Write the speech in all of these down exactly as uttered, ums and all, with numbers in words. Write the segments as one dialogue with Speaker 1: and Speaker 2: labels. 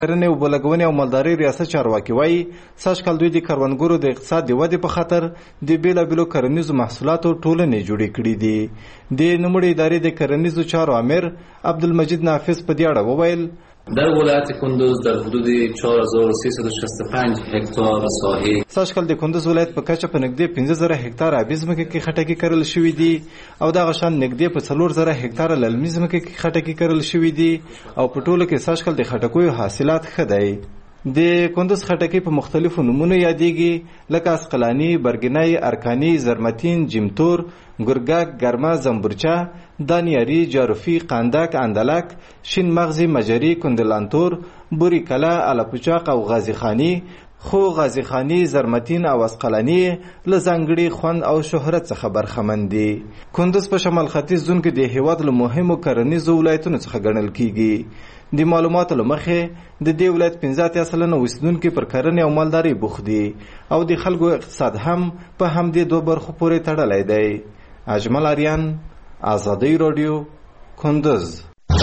Speaker 1: کرنې او بلګونې او مالدارۍ ریاست چارواکي وایي سږ کال دوی د کروندګرو د اقتصاد د ودې په خاطر د بېلابېلو کرنیزو محصولاتو ټولنې جوړې کړي دي. د نوموړې ادارې د کرنیزو چارو امیر عبدالمجید نافذ په دې اړه وویل
Speaker 2: در ولایت کندوز در حدود چهار هزار و سیصد و شصت و پنج هکتار ساحه
Speaker 1: سږ کال د کندوز ولایت په کچه په نږدې پنځه زره هکتار آبي ځمکې کې خټکي کرل شوي دي او دغه شان نږدې په څلور زره هکتاره للمي ځمکې کې خټکي کرل شوي دي او په ټوله کې سږ کال د خټکیو حاصلات ښه دی. د کندوز خټکي په مختلفو نومونو یادېږي لکه اسقلاني، برګنی، ارکاني، زرمتین، جیمتور، ګرګک، ګرمه، زنبورچه، دانیاري، جاروفي، قاندک، اندلک، شین مغزي، مجري، کندلانتور، بوري کلا، الاپوچاق او غازي خاني. خو غازي خاني، زرمتین او اسقلاني له ځانګړي خوند او شهرت څخه برخمن دي. کندوز په شمال ختیځ زون کې د هیواد له مهمو کرنیزو ولایتونو څخه ګڼل کیږي. د معلوماتو له مخې د دې ولایت پنځه اتیا سلنه اوسیدونکي پر کرنې او مالدارۍ بوخت دي او د خلکو اقتصاد هم په همدې دوه برخو پورې تړلی دی. اجمل آریان، آزادی رادیو، کندوز.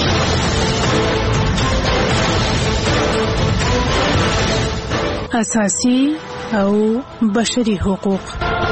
Speaker 3: اساسي او بشري حقوق.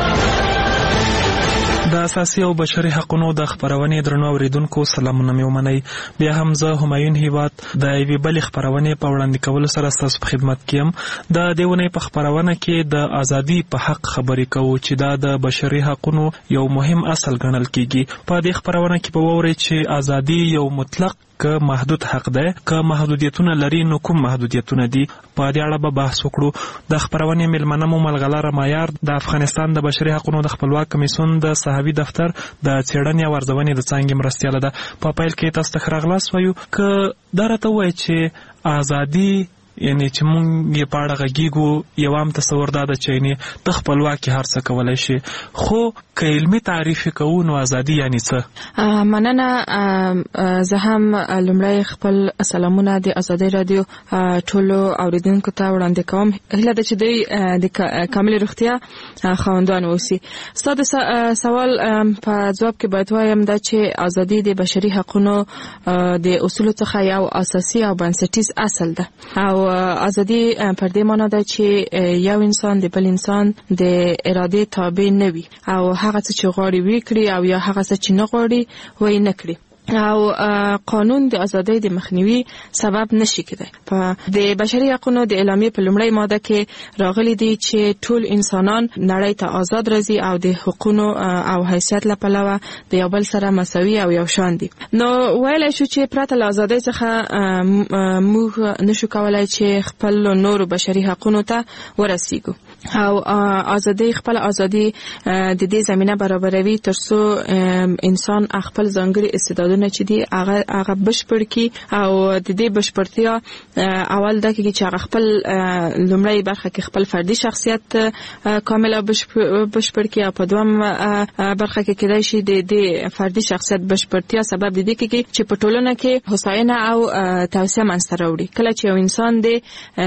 Speaker 4: د اساسي او بشري حقوقو د خبرونې درنو اوریدونکو سلامونه مې ومنئ. بیا هم زه همایون هیواد د یوې بلې خبرونې په وړاندې کولو سره ستاسو په خدمت کې یم. د دې ونې په خبرونه کې د ازادي په حق خبرې کوو چې دا د بشري حقوقو یو مهم اصل ګڼل کیږي. په دې خبرونه کې به وورئ چې ازادي یو مطلق که محدود حق ده، که محدودیتونه لري نو کوم محدودیتونه دي. په دې اړه به بحث وکړو. د خبرونې میلمنه مو ملغلره معیار د افغانستان د بشري حقوقو د خپلواک کمیسیون د صحابي دفتر د څېړنې او ارزونې د څانګې مرستیاله ده. په پیل کې تاسو ته ښه راغلاست وایو. که دا راته ووایي چې ازادي یعنی چې مونږ یې په اړه غږیږو یو عام تصور دا ده چې یعنې ته خپلواکي هر څه کولی شي، خو که علمي تعریف یې کوو نو ازادي یعنې څه؟
Speaker 5: مننه. زه هم لومړی خپل سلامونه د ازادۍ رادیو ټولو اوریدونکو ته وړاندې کوم. هیله ده چې دوی د کاملې روغتیا خاوندان واوسي. ستا د سوال په ځواب کې باید وایم دا چې ازادي د بشري حقونو د اصولو څخه یو اساسي او بنسټیز اصل ده او ازادي پر دې معنی ده چې یو انسان د بل انسان د ارادې تابع نه وي او هغه څه چې غواړي وکړي او یا هغه څه چې نه غواړي وایي نه کړي او قانون د ازادۍ د مخنیوي سبب نشي کېدای. په د بشري حقوقو د اعلامیې په لومړۍ ماده کې راغلي دي چې ټول انسانان نړۍ ته آزاد راځي او د حقوقو او حیثیت له پلوه د یو بل سره مساوي او یو شان دي. نو ویلی شو چې پرته له ازادۍ څخه موږ نشو کولای چې خپل نورو بشري حقوقو ته ورسیږو او ازادۍ خپل ازادي د دې زمینه برابروي ترڅو انسان خپل ځانګړي استعدادونه چې دی هغه هغه بشپړ کی او د دې بشپړتیا اول دا کې چې هغه خپل لومړی برخه کې خپل فردي شخصیت کامل او بشپړ کی او په دویم برخه کې کېدای شي د دې فردي شخصیت بشپړتیا سبب دی کې چې په ټولنه کې هوساینه او توسعه منځته راوړي. کله چې یو انسان د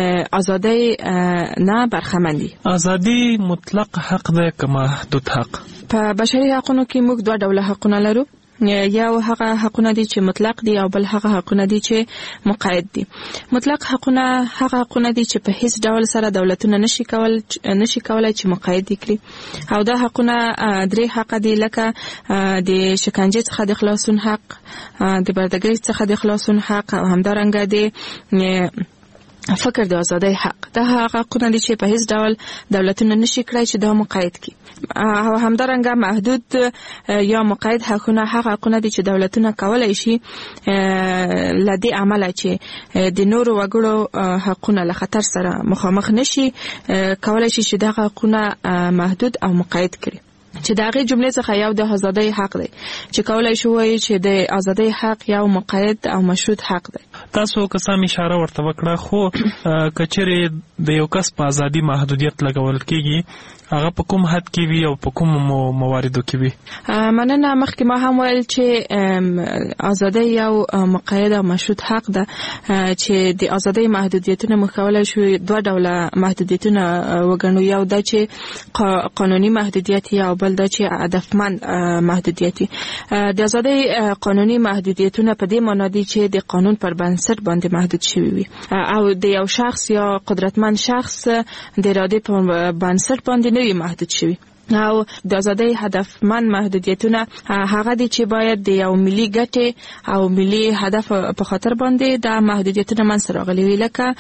Speaker 5: ازادۍ نه برخمندي.
Speaker 4: ازادي مطلق حق ده که محدود حق؟
Speaker 5: په بشري حقوقو کې موږ دوه ډوله حقونه لرو. یو هغه حقونه دي چې مطلق دي او بل هغه حقونه دي چې مقید دي. مطلق حقونه هغه حقونه دي چې په هیڅ ډول سره دولتونه نشي کول نشي کولای چې مقید کړي او دا حقونه درې حق دي لکه د شکنجه څخه د خلاصون حق، د بردګۍ څخه د خلاصون حق او همدارنګه د فکر د ازادۍ حق. دا هغه حقونه دي چې په هیڅ ډول دولتونه نشي کړای چې دا مقید کړي او همدارنګه محدود یا مقید حقونه هغه حقونه دي چې دولتونه کولای شي لدی عمله چې د نورو وګړو حقونه له خطر سره مخامخ نشي کولای شي چې دا حقونه محدود او مقید کړي. چې دا غي جمله څخه یو د ازادۍ حق دی چې کولای شو وایي چې د ازادۍ حق یو مقید او مشروط حق دی.
Speaker 4: تاسو که سم اشاره ورته وکړه خو کچره د یو کس په ازادي محدودیت لګول کیږي هغه په کوم حد کې وي او په کوم مواردو کې وي؟
Speaker 5: مننه. مخکې ما هم ویل چې ازادي یو مقید او مشروط حق ده چې د ازادي محدودیتونه موږ کولای شو دوه ډوله محدودیتونه وګڼو. یو دا چې قانوني محدودیت او بل دا چې هدفمند محدودیت. د ازادي قانوني محدودیتونه په دې معنی دي چې د قانون پر بنسټ باندې محدود شوی وي او د یو شخص یا قدرتمند شخص د اراده په بنسټ باندې نه وي محدود شوی. او د ازادي هدفمند محدودیتونه هغه دي چې باید د یو ملي ګټې او ملي هدف په خاطر باندې د محدودیتونه منځ راغلي وي، لکه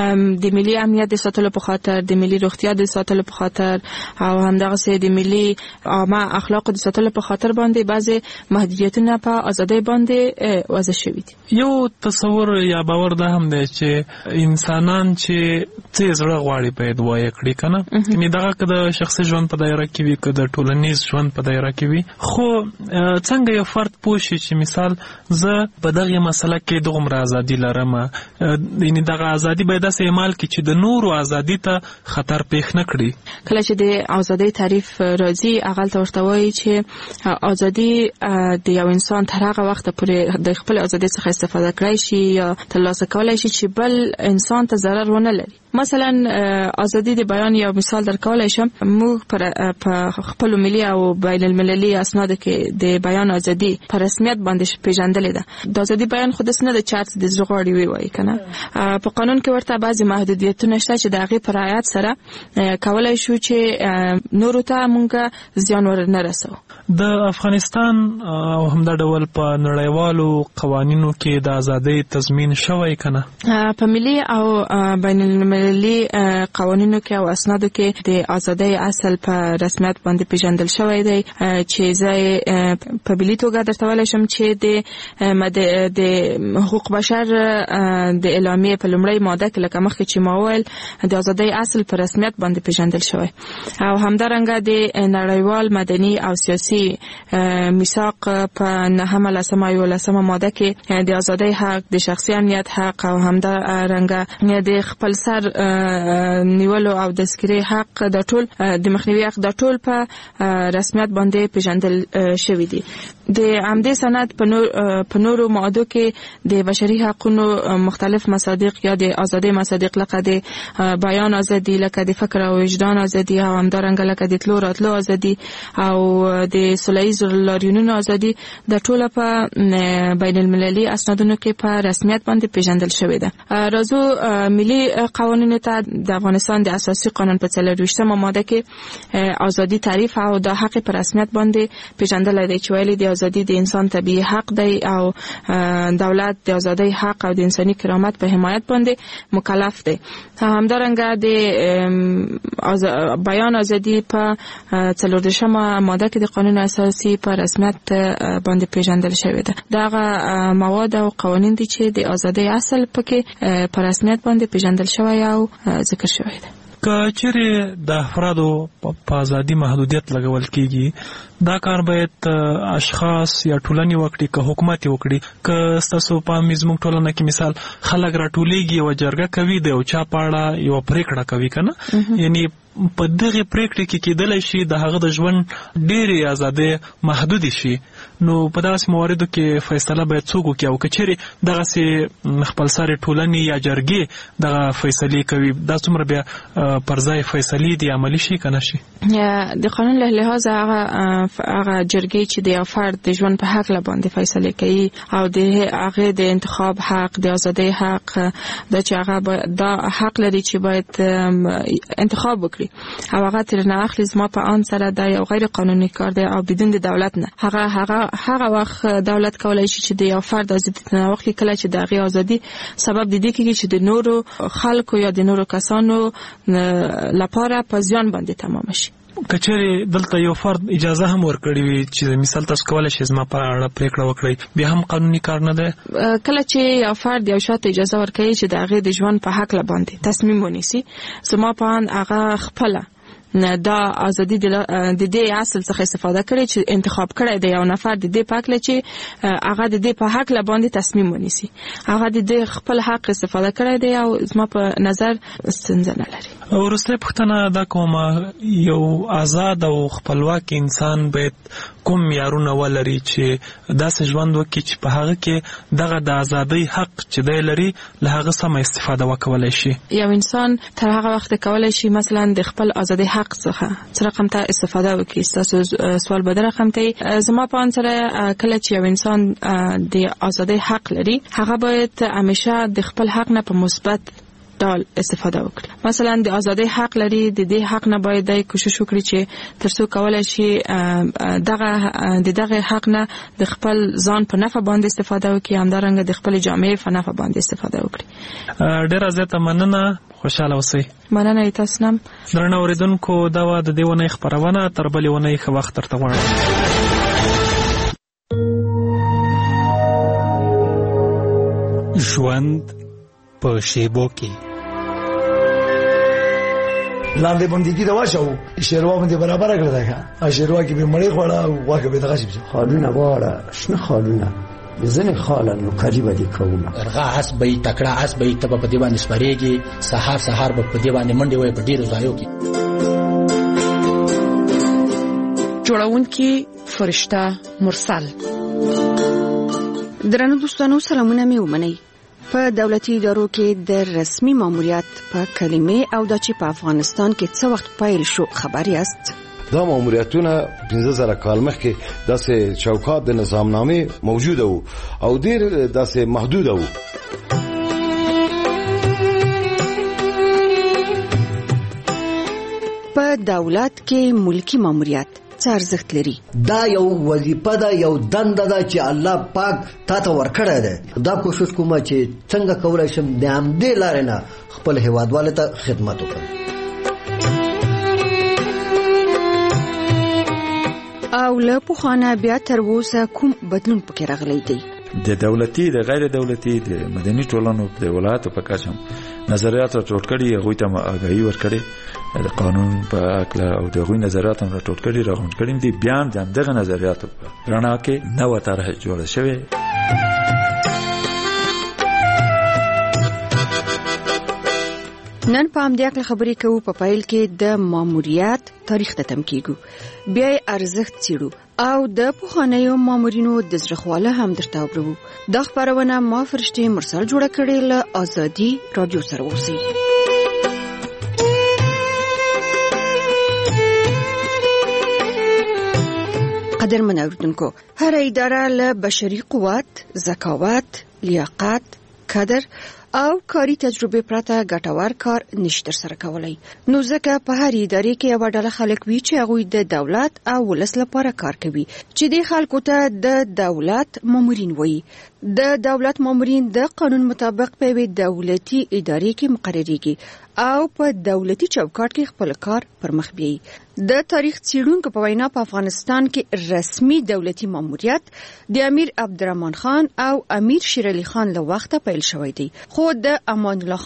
Speaker 5: د ملي امنیت د ساتلو په خاطر، د ملي روغتیا د ساتلو په خاطر او همدغه د ملي عامه اخلاق د ساتلو په خاطر باندې بعضي محدودیتونه په ازادي باندې وضع شوي دي.
Speaker 4: یو تصور یا باور ده هم دی چې انسانان چې څه زړه غواړي باید وایي کړي کنه، یعنی دغه که د شخصي ژوند په دایره کې وي که د ټولنیز ژوند په دایره کې وي، خو څنګه یو فرد پوه شي چې مثال زه په دغه مسله کې دغومره ازادي لرم، یعنی دغه ازادي باید داسې عمل کړي چې د نورو ازادي ته خطر پیښ نه کړي.
Speaker 5: کله چې د ازادي تعریف راځي هغه ته ورته وایي چې ازادي د یو انسان تر هغه وخت پورې د خپل ازادي څخه استفاده کړی شي یا ترلاسه کولای شي چې بل انسان ته ضرر ونه لري. مثلا ازادي د بیان یو مثال درکولای شم. موږ په خپل ملي او بین المللي اسناد کې د بیان ازادي په رسمیت باندې پیژندل ده. د ازادي بیان خود نه د چارت د زغړی وی وای کنه. په قانون کې ورته بعضي محدودیتونه شته چې دغه پر رعایت سره کولای شو چې نورو ته مونږه زیان ورنه رسو.
Speaker 4: د افغانستان او همدا ډول په نړیوالو قوانینو کې د ازادۍ تضمین شوی کنه؟
Speaker 5: په ملي او بین المللي قوانینو کې او اسنادو کې د ازادۍ اصل په رسمیت باندې پیژندل شوی دی چې زه په ملي توګه درته ویلی شم چې د د حقوق بشر د اعلامیې په لومړۍ ماده کې لکه مخکې چې ما وویل د ازادۍ اصل په رسمیت باندې پیژندل شوی او همدارنګه د نړیوال مدني او سیاسي میثاق په نهمه لسمه یولسمه ماده کې د ازادۍ حق، د شخصي امنیت حق او همدارنګه د خپل سر نیولو او د سکري حق د ټول د مخنیوي حق د ټول په رسمیت باندې پیژندل شوی دی. د عمدي سند په نور په نورو ماده کې د بشري حقوقو مختلف مصادیق یا د ازادي مصادیق لکه د بیان ازادي، لکه د فکر او وجدان ازادي او همدارنګه لکه د تلو راتلو ازادي او د سوله‌ییز لاریونونو ازادي د ټوله په بین المللي اسنادونو کې په رسمیت باندې پیژندل شوی ده. راځو ملي قوانینو ته. د افغانستان د اساسي قانون په څلورویشتمه ماده کې ازادي تعریف او د حق په رسمیت باندې پیژندل دی چې ویلي د ازادي د انسان طبيعي حق دی او دولت د ازادۍ حق او د انساني کرامت په حمایت باندې مکلف دی. همدارنګه د بیان ازادي په څلوردېرشمه ماده کې د قانون اساسي په رسمیت باندې پیژندل شوی ده. دغه مواد او قوانین دي چې د ازادۍ اصل پکې په رسمیت باندې پیژندل شوی او ذکر شوی ده.
Speaker 4: که چیرې د افرادو په ازادي محدودیت لګول کیږي، دا کار باید اشخاص یا ټولنې وکړي که حکومت وکړي؟ که ستاسو په زموږ ټولنه کې مثال خلک راټولیږي او جرګه کوي د یو چا په اړه یو پریکړه کوي کنه، یعنی په دغه پریکړه کې کېدلی شي د هغه د ژوند ډېرې ازادۍ محدودې شي، نو په داسې مواردو کې فیصله باید څوک وکړي؟ او که چیرې دغسې خپلسرې ټولنې یا جرګې دغه فیصلې کوي، دا څومره بیا پر ځای فیصلې دي عملي شي که نه شي؟
Speaker 5: د قانون له لحاظه هغه هغه جرګې چې د یو فرد د ژوند په حق باندې فیصله کوي او د هغه د انتخاب حق، د ازادۍ حق، دا چې هغه دا حق لري چې باید انتخاب وکړي او هغه تر نه اخلي زما په ان سره دا یو غیر قانوني کار دی او بدون د دولت نه. هغه هغه هغه وخت دولت کولای شي چې د یو فرد ازادي نه واخلي کله چې دغه ازادي سبب د دې کېږي چې د نورو خلکو یا د نورو کسانو لپاره په ځان باندې تمام شي.
Speaker 4: کچېرې دلته یو فرد اجازه هم ورکړي وي چې مثال تاسو کولای شئ زما په اړه پریکړه وکړئ، بیا هم قانوني کار نه دی؟
Speaker 5: کله چې یو فرد یو شاته اجازه ورکړي چې د هغې د ژوند په حق باندې تصمیم ونیسي، زما په اند هغه خپله دا ازادي د دې اصل څخه استفاده کړي چې انتخاب کړي دی یو نفر د دې پاک لچې هغه د دې په حق لباندې تصمیم ونیسي هغه د دې خپل حق استفاده کړي دی او زما په نظر ستونزه نه لري.
Speaker 4: ورسته پښتنه دا کومه یو آزاد او خپلواک انسان باید کوم معیارونه ولري چې داسې ژوند وکړي چې په هغه کې دغه د ازادۍ حق چې دی لري له هغه سمه استفاده وکولای شي.
Speaker 5: یو انسان تر هغه وخت کولای شي مثلا د خپل ازادۍ حق څخه څه رقم ته استفاده وکړي. تاسو سوال به در رقم ته زما په انسره کله چې یو انسان د ازادۍ حق لري هغه باید همیشه د خپل حق نه په مثبت ډول استفاده وکړي. مثلا د ازادۍ حق لري د دې حق نه باید د کوشش وکړي چې ترڅو کولای شي دغه د دغه حق نه د خپل ځان په نفع باندې استفاده وکړي همدارنګه د خپل جامعې په نفع باندې استفاده وکړي.
Speaker 4: ډېر زیاته مننه خوشاله اوسئ.
Speaker 5: مننه تاسو نم
Speaker 4: درنه اوریدونکو دا و د دې ونې خبرونه تر بلې ونې ښه وخت درته غواړم.
Speaker 6: ژوند په شیبو کې
Speaker 7: لاندې باندې دا واچو شیروا باندې برابر کړل دا شیروا کې به مړی خوړه او واګه به دغه شي
Speaker 8: خالونه واړه شنه خالونه ځنه خالن نو قریبه دي کومه
Speaker 9: ارغه اس به تکړه اس به تب په دی باندې سپریږي سحر سحر په دی باندې منډي وای په ډیرو ځایو کې
Speaker 10: جوړونکي فرشته مرسل. درنو دوستانو سلامونه مې ومنئ. په دولتي ادارو کې د رسمي ماموریت په کلمې او د چې په افغانستان کې څه وخت پیل شو خبر یاست؟
Speaker 11: دا ماموریتونه پنځه زره کال مخکې داسې چوکاټ د نظامنامې موجوده وو او ډېر داسې محدوده وو.
Speaker 10: په دولت کې ملکی ماموریت څه ارزښت لري؟
Speaker 8: دا یو وظیفه ده یو دنده ده چې الله پاک تا ته ورکړی ده. دا کوشش کوم چې څنګه کولای شم د همدې لارې نه خپل هیوادوالو ته خدمت وکړم.
Speaker 10: او له پخوانه بیا تر اوسه کوم بدلون پکې راغلی دی؟
Speaker 12: د دولتي د غیر دولتي د مدني ټولنو د ولایتو په کچه نظریات راټول کړي هغوی ته آګاهي ورکړي د قانون په اړه او د هغوی نظریات هم راټول کړي راغونډ کړي دي بیا د دغه نظریاتو په رڼا کې نوې طرح جوړه شوې.
Speaker 10: نن په همدې اړه خبرې کوو. په پایل کې د ماموریت تاریخ ته تم کیږو بیا ارزښت څیړو او د پخوانیو مامورینو د زړخواله هم درته وبرو. دا خبرونه ما فرشتي مرسل جوړه کړې له ازادي رادیو سره اوسئ. قدرمن اوریدونکو، هر اداره له بشري قوت، ذکاوت، لیاقت، قدر او کاری تجربه پرته ګټور کار نشته سره کولای. نو ځکه په هر ادارې کې یو ډله خلک وی چې هغه د دولت او ولس لپاره کار کوي چې د خلکو ته د دولت مامورین وایي. د دولت مامورین د قانون مطابق په دولتي ادارې کې مقرریږي او په دولتي چوکاټ کې خپل کار پر مخ بیایي. د تاریخ څیړونکو په وینا په افغانستان کې رسمي دولتي ماموریت د امیر عبدالرحمن خان او امیر شیر علي خان له وخته پیل شوی دی، خو د امان الله